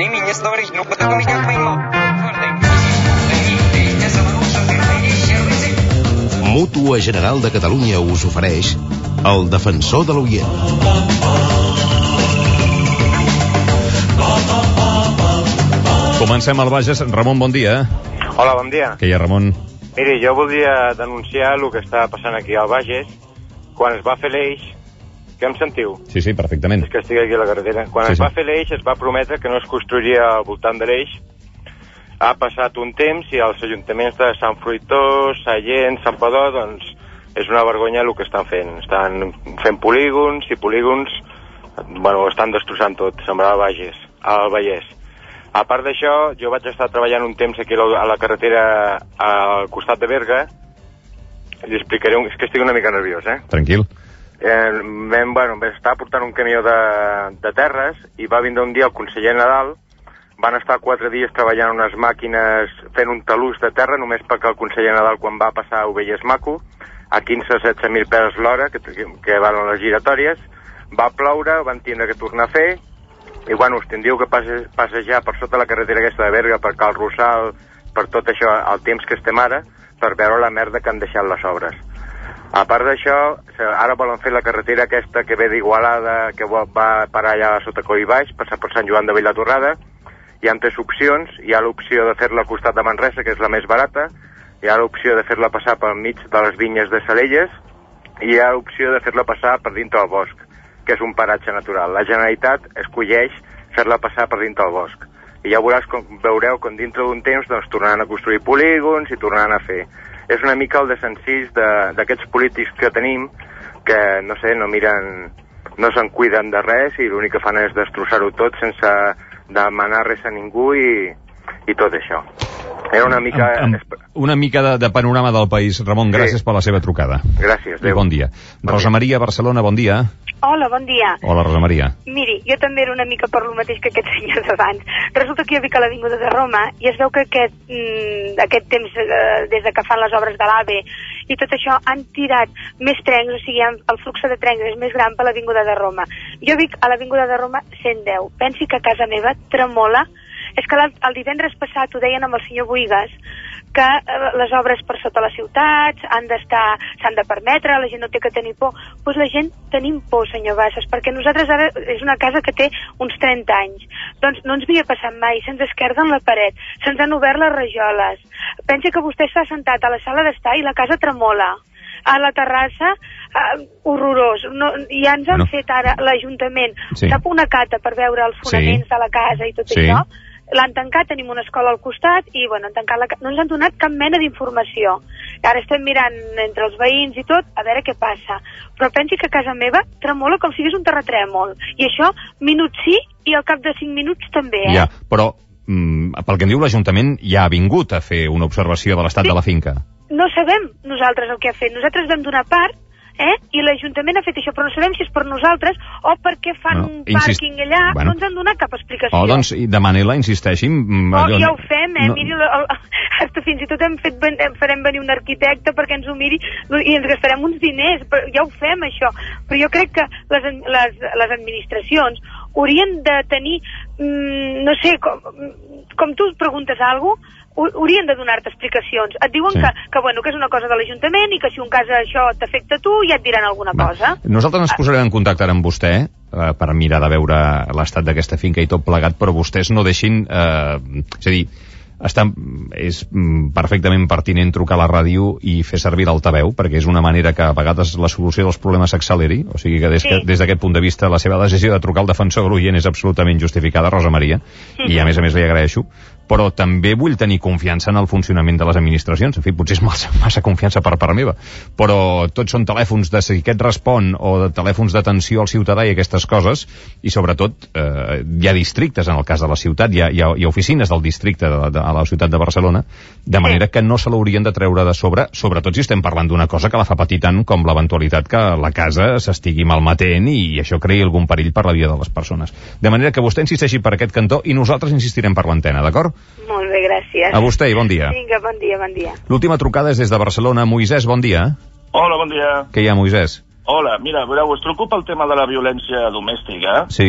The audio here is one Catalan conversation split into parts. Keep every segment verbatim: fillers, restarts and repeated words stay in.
Они меня говорить, ну потому я поймал. Mútua General de Catalunya us ofereix El Defensor de l'Oient. Comencem al Bages. Ramon, bon dia. Hola, bon dia. Què hi ha, Ramon? Miri, jo voldria denunciar el que està passant aquí al Bages. Quan es va fer l'eix, que em sentiu? Sí, sí, perfectament. És que estic aquí a la carretera. Quan sí, es sí. va fer l'eix es va prometre que no es construiria al voltant de l'eix. Ha passat un temps i els ajuntaments de Sant Fruitós, Sallent, Sant Padó, doncs és una vergonya el que estan fent. Estan fent polígons i polígons, bueno, estan destrossant tot, sembrar el Bages, al Vallès. A part d'això, jo vaig estar treballant un temps aquí a la carretera al costat de Berga. Li explicaré, un... és que estic una mica nerviós, eh? Tranquil. Eh, vam, bueno, vam estar portant un camió de, de terres i va vindre un dia el conseller Nadal. Van estar quatre dies treballant unes màquines fent un talús de terra només perquè el conseller Nadal, quan va passar a Ovelles Maco, a quinze a setze mil pesos l'hora, que, que van a les giratòries, va ploure, van tindre que tornar a fer, i bueno, us tindríeu que passe, passejar per sota la carretera aquesta de Berga, per Cal Rossal, per tot això, el temps que estem ara, per veure la merda que han deixat les obres. A part d'això, ara volen fer la carretera aquesta que ve d'Igualada, que va parar allà sota Coll Baix, passar per Sant Joan de Vilatorrada. Hi ha tres opcions. Hi ha l'opció de fer-la al costat de Manresa, que és la més barata. Hi ha l'opció de fer-la passar pel mig de les vinyes de Salelles. I hi ha l'opció de fer-la passar per dintre del bosc, que és un paratge natural. La Generalitat escolleix fer-la passar per dintre del bosc. I ja veuràs com, veureu com dintre d'un temps doncs, tornaran a construir polígons i tornaran a fer. És una mica el desencís d'aquests polítics que tenim, que, no sé, no miren, no se'n cuiden de res i l'únic que fan és destrossar-ho tot sense demanar res a ningú i, i tot això. Era una mica... Amb, amb una mica de, de panorama del país. Ramon, gràcies sí. per la seva trucada. Gràcies, adéu. I bon dia. Bon Rosa dia. Maria, Barcelona, bon dia. Hola, bon dia. Hola, Rosa Maria. Miri, jo també era una mica per lo mateix que aquests senyors abans. Resulta que jo vic a l'Avinguda de Roma i es veu que aquest, mm, aquest temps, eh, des de que fan les obres de l'AVE i tot això, han tirat més trens, o sigui, el flux de trens és més gran per l'Avinguda de Roma. Jo vic a l'Avinguda de Roma cent deu. Pensi que a casa meva tremola. És que el divendres passat ho deien amb el senyor Boigas, que les obres per sota les ciutats han d'estar, s'han de permetre, la gent no té que tenir por. Doncs pues la gent tenim por, senyor Bassas, perquè nosaltres ara és una casa que té uns trenta anys. Doncs no ens havia passat mai, se'ns esquerden la paret, se'ns han obert les rajoles. Pensi que vostè està sentat a la sala d'estar i la casa tremola. A la terrassa, uh, horrorós. No, ja ens han no. fet ara l'Ajuntament, sí. sap, una cata per veure els fonaments sí. de la casa i tot sí. això. L'han tancat, tenim una escola al costat i bueno, han tancat la... no ens han donat cap mena d'informació. Ara estem mirant entre els veïns i tot a veure què passa. Però pensi que a casa meva tremola com si hagués un terratrèmol. I això, minuts sí i al cap de cinc minuts també, eh? Ja, però mm, pel que em diu l'Ajuntament ja ha vingut a fer una observació de l'estat sí. de la finca. No sabem nosaltres el que ha fet. Nosaltres vam donar part, eh? I l'Ajuntament ha fet això, però no sabem si és per nosaltres o perquè fan no, un insist... pàrquing allà, bueno. no ens han donat cap explicació. Oh, doncs demani-la, insisteixi. Oh, ja ho fem, eh? No... Miri, el, el, el, fins i tot hem fet, farem venir un arquitecte perquè ens ho miri i ens gastarem uns diners, però ja ho fem, això. Però jo crec que les, les, les administracions haurien de tenir, mmm, no sé, com, com tu preguntes alguna cosa, haurien de donar-te explicacions. Et diuen sí. que, que, bueno, que és una cosa de l'Ajuntament i que si un cas això t'afecta a tu ja et diran alguna Va. cosa. Nosaltres ens posarem en contacte ara amb vostè eh, per mirar de veure l'estat d'aquesta finca i tot plegat, però vostès no deixin... Eh, és a dir, està, és perfectament pertinent trucar a la ràdio i fer servir l'altaveu, perquè és una manera que a vegades la solució dels problemes s'acceleri, o sigui que des, sí. des d'aquest punt de vista la seva decisió de trucar al defensor de l'oient és absolutament justificada, Rosa Maria, sí. i a més a més li agraeixo, però també vull tenir confiança en el funcionament de les administracions. En fi, potser és massa, massa confiança per part meva, però tots són telèfons de si aquest respon o de telèfons d'atenció al ciutadà i aquestes coses, i sobretot eh, hi ha districtes en el cas de la ciutat, hi ha, hi ha, hi ha oficines del districte de, de, a la ciutat de Barcelona, de manera que no se l'haurien de treure de sobre, sobretot si estem parlant d'una cosa que la fa patir tant com l'eventualitat que la casa s'estigui malmetent i això creï algun perill per la vida de les persones. De manera que vostè insisteixi per aquest cantó i nosaltres insistirem per l'antena, d'acord? Molt bé, gràcies. A vostè i bon dia. Vinga, bon dia, bon dia. L'última trucada és des de Barcelona. Moisès, bon dia. Hola, bon dia. Què hi ha, Moisès? Hola, mira, veureu, us truco pel tema de la violència domèstica. Sí.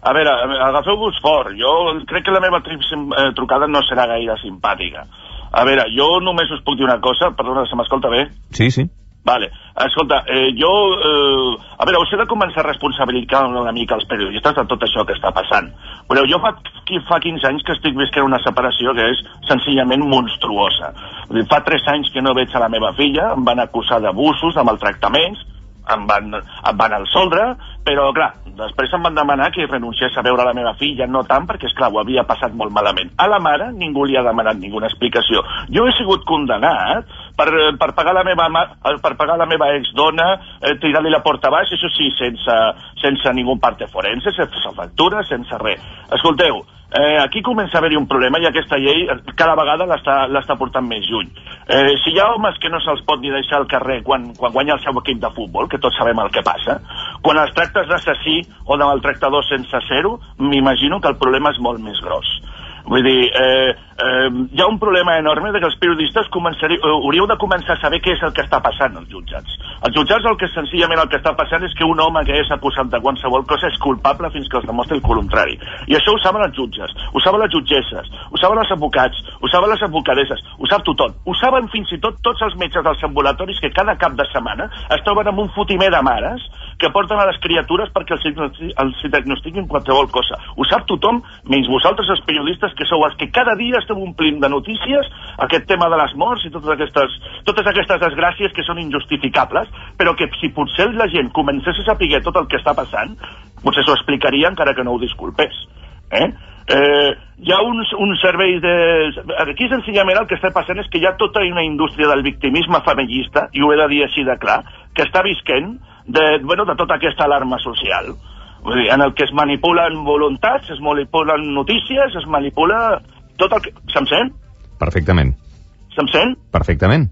A veure, agafeu-vos fort. Jo crec que la meva trucada no serà gaire simpàtica. A veure, jo només us puc dir una cosa, perdona, se m'escolta bé? Sí, sí. Vale, escolta, eh, jo... Eh, a veure, us he de començar a responsabilitzar una mica els periodistes de tot això que està passant. Però jo fa, fa quinze anys que estic visquent una separació que és senzillament monstruosa. Fa tres anys que no veig a la meva filla, em van acusar d'abusos, de maltractaments, em van, em van al soldre, però clar, després em van demanar que renunciés a veure la meva filla, no tant perquè, esclar, ho havia passat molt malament. A la mare ningú li ha demanat ninguna explicació. Jo he sigut condemnat per, per pagar la meva, per pagar la meva exdona, eh, tirar-li la porta baix, això sí, sense, sense ningú parte forense, sense factura, sense res. Escolteu, Eh, aquí comença a haver-hi un problema i aquesta llei cada vegada l'està portant més lluny. Eh, si hi ha homes que no se'ls pot ni deixar al carrer quan, quan guanya el seu equip de futbol, que tots sabem el que passa, quan els tractes d'assassí o de maltractador sense ser-ho, m'imagino que el problema és molt més gros. Vull dir, eh, eh, hi ha un problema enorme de que els periodistes eh, hauríeu de començar a saber què és el que està passant als jutjats. Els jutjats el que senzillament el que està passant és que un home que és acusat de qualsevol cosa és culpable fins que es demostri el contrari. I això ho saben els jutges, ho saben les jutgesses, ho saben els advocats, ho saben les advocadesses, ho sap tothom. Ho saben fins i tot tots els metges dels ambulatoris que cada cap de setmana es troben amb un fotimer de mares que porten a les criatures perquè els diagnostiquin qualsevol cosa. Ho sap tothom, menys vosaltres els periodistes que sou els que cada dia esteu omplint de notícies aquest tema de les morts i totes aquestes, totes aquestes desgràcies que són injustificables, però que si potser la gent comencés a saber tot el que està passant, potser s'ho explicaria encara que no ho disculpés. Eh? Eh, hi ha un, un servei de... Aquí senzillament el que està passant és que hi ha tota una indústria del victimisme feminista, i ho he de dir així de clar, que està visquent de, bueno, de tota aquesta alarma social. Vull dir, en el que es manipulen voluntats, es manipulen notícies, es manipula tot el que... Se'm sent? Perfectament. Se'm sent? Perfectament.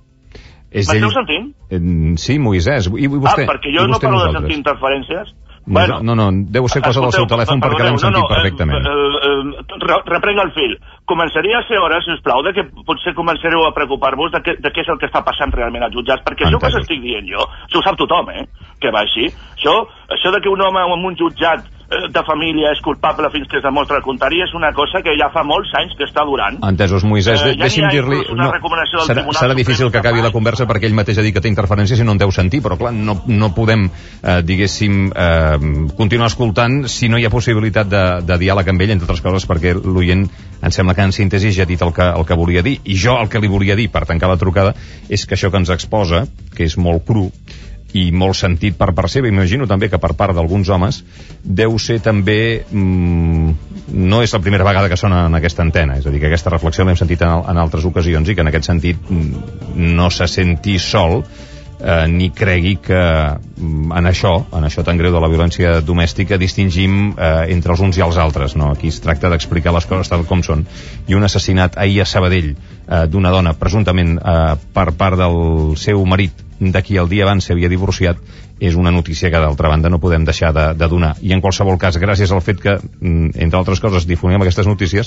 M'esteu ell... sentint? Eh, sí, Moisès. I vostè, ah, perquè jo no parlo de sentir interferències. No, bueno, no, no, deu ser cosa del seu telèfon perquè l'hem sentit no, no, perfectament. Eh, eh, reprenc el fil. Començaria a ser hora, si us plau, de que potser començareu a preocupar-vos de, que, de què és el que està passant realment als jutjats, perquè Entesos. Això que us estic dient jo, això ho sap tothom, eh, que va així. Això, això de que un home en un jutjat de família és culpable fins que es demostra el contrari és una cosa que ja fa molts anys que està durant. Entesos, Moisès, eh, ja deixi'm dir-li... No, serà, serà difícil que acabi la conversa perquè ell mateix ha dit que té interferències i no en deu sentir, però clar, no, no podem, eh, diguéssim, eh, continuar escoltant si no hi ha possibilitat de, de diàleg amb ell, entre altres coses perquè l'oient em sembla que en síntesi ja ha dit el que, el que volia dir. I jo el que li volia dir, per tancar la trucada, és que això que ens exposa, que és molt cru, i molt sentit per part seva, imagino també que per part d'alguns homes, deu ser també mmm, no és la primera vegada que sona en aquesta antena, és a dir, que aquesta reflexió l'hem sentit en, en altres ocasions i que en aquest sentit no se senti sol eh, ni cregui que en això, en això tan greu de la violència domèstica distingim eh, entre els uns i els altres, no? Aquí es tracta d'explicar les coses tal com són. I un assassinat ahir a Sabadell eh, d'una dona presumptament eh, per part del seu marit de qui el dia abans s'havia divorciat és una notícia que d'altra banda no podem deixar de, de donar. I en qualsevol cas, gràcies al fet que, entre altres coses, difonim aquestes notícies,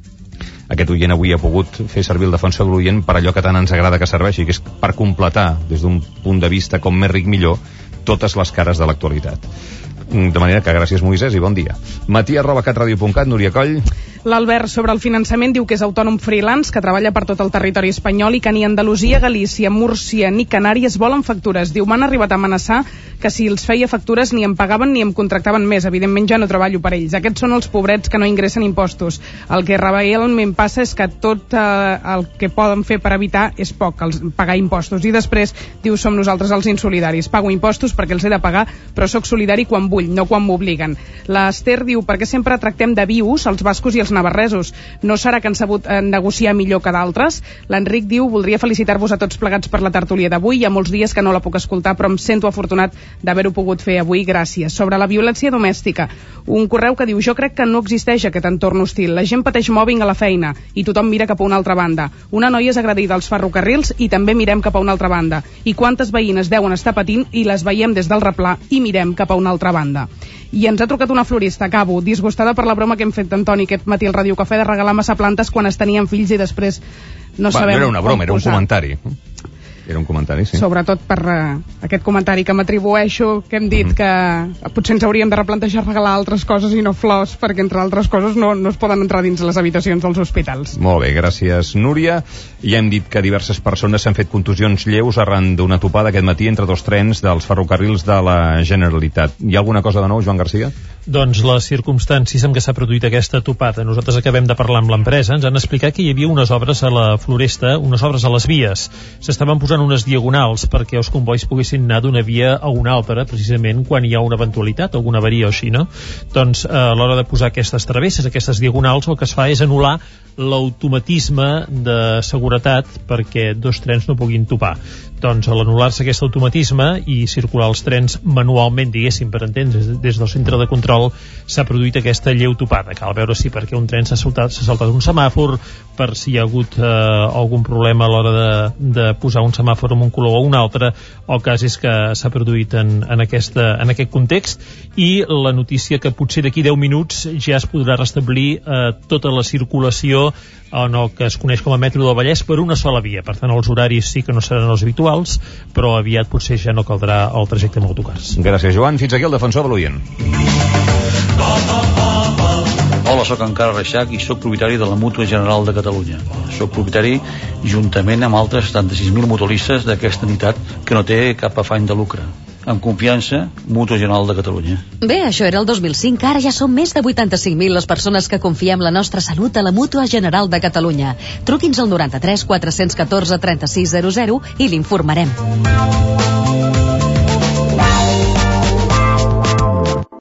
aquest oient avui ha pogut fer servir el defensor de l'oient per allò que tant ens agrada que serveixi, que és per completar, des d'un punt de vista com més ric millor, totes les cares de l'actualitat. De manera que gràcies, Moisès, i bon dia. Matí arroba catradio punt cat, Núria Coll. L'Albert, sobre el finançament, diu que és autònom freelance, que treballa per tot el territori espanyol i que ni Andalusia, Galícia, Múrcia ni Canàries volen factures. Diu, m'han arribat a amenaçar que si els feia factures ni em pagaven ni em contractaven més. Evidentment ja no treballo per ells. Aquests són els pobrets que no ingressen impostos. El que realment passa és que tot eh, el que poden fer per evitar és poc, els, pagar impostos. I després, diu, som nosaltres els insolidaris. Pago impostos perquè els he de pagar, però sóc solidari quan vull, no quan m'obliguen. L'Ester diu, perquè sempre tractem de vius els bascos i els navarresos. No serà que han sabut eh, negociar millor que d'altres? L'Enric diu, voldria felicitar-vos a tots plegats per la tertúlia d'avui. Hi ha molts dies que no la puc escoltar, però em sento afortunat d'haver-ho pogut fer avui. Gràcies. Sobre la violència domèstica, un correu que diu, jo crec que no existeix aquest entorn hostil. La gent pateix mobbing a la feina i tothom mira cap a una altra banda. Una noia és agredida als ferrocarrils i també mirem cap a una altra banda. I quantes veïnes deuen estar patint i les veiem des del replà i mirem cap a una altra banda. I ens ha trucat una florista, acabo, disgustada per la broma que hem fet d'Antoni aquest matí al Ràdio Cafè de regalar massa plantes quan es tenien fills i després no Va, sabem no era una broma, era un comentari. Era un comentari, sí. Sobretot per uh, aquest comentari que m'atribueixo, que hem dit mm. que potser ens hauríem de replantejar regalar altres coses i no flors, perquè entre altres coses no, no es poden entrar dins les habitacions dels hospitals. Molt bé, gràcies, Núria. Ja hem dit que diverses persones s'han fet contusions lleus arran d'una topada aquest matí entre dos trens dels ferrocarrils de la Generalitat. Hi ha alguna cosa de nou, Joan Garcia? Doncs les circumstàncies en què s'ha produït aquesta topada. Nosaltres acabem de parlar amb l'empresa, ens han explicat que hi havia unes obres a la Floresta, unes obres a les vies. S'estaven posant unes diagonals perquè els convois poguessin anar d'una via a una altra, precisament quan hi ha una eventualitat, alguna avaria o així, no? Doncs eh, a l'hora de posar aquestes travesses, aquestes diagonals, el que es fa és anul·lar l'automatisme de seguretat perquè dos trens no puguin topar. Doncs a l'anul·lar-se aquest automatisme i circular els trens manualment, diguéssim, per entendre, des del centre de control s'ha produït aquesta lleu topada. Cal veure si perquè un tren s'ha saltat, s'ha saltat un semàfor, per si hi ha hagut eh, algun problema a l'hora de, de posar un semàfor en un color o un altre. El cas és que s'ha produït en, en, aquesta, en aquest context, i la notícia que potser d'aquí deu minuts ja es podrà restablir eh, tota la circulació en el que es coneix com a metro del Vallès per una sola via. Per tant, els horaris sí que no seran els habituals, però aviat potser ja no caldrà el trajecte amb autocars. Gràcies, Joan. Fins aquí el defensor de l'oient. Hola, sóc en Carles Reixac i sóc propietari de la Mútua General de Catalunya. Sóc propietari juntament amb altres setanta-sis mil mutualistes d'aquesta entitat que no té cap afany de lucre. Amb confiança, Mútua General de Catalunya. Bé, això era el dos mil cinc, ara ja són més de vuitanta-cinc mil les persones que confiem la nostra salut a la Mútua General de Catalunya. Truqui'ns al noranta-tres quatre cents catorze trenta-sis zero zero i l'informarem.